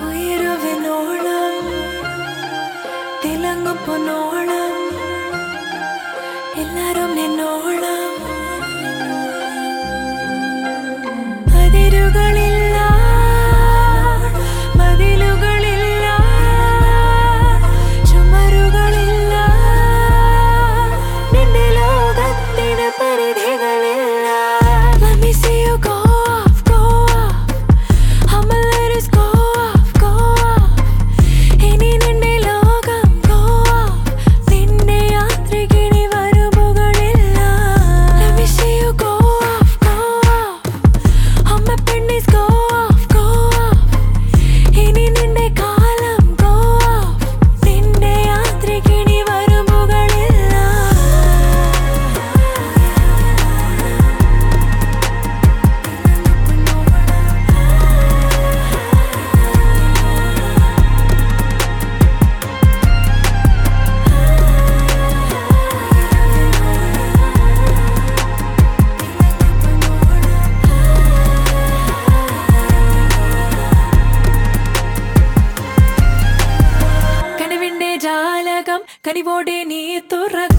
ഉയരുവിനോളം തിളങ്ങും പൊന്നോളം എല്ലാരും നിന്നോളം അതിരുകളില്ല മതിലുകളില്ല ചുമരുകളില്ല നിന്റെ ലോകത്തിന് പരിധികളില്ല. Let me see you go off, go off. I'ma let us go off, go off. ഇനി നിന്റെ ലോകം go off. നിന്റെ യാത്രികിനി വരുമുകളില്ല. Let me see you go off, go off. I'ma pennies go off, go off. ഇനി നിന്റെ കാലം go off. നിന്റെ യാത്രികിനി വരുമുകളില്ല. കനിവിന്റെ ജാലകം കനിവോടെ നീ തുറ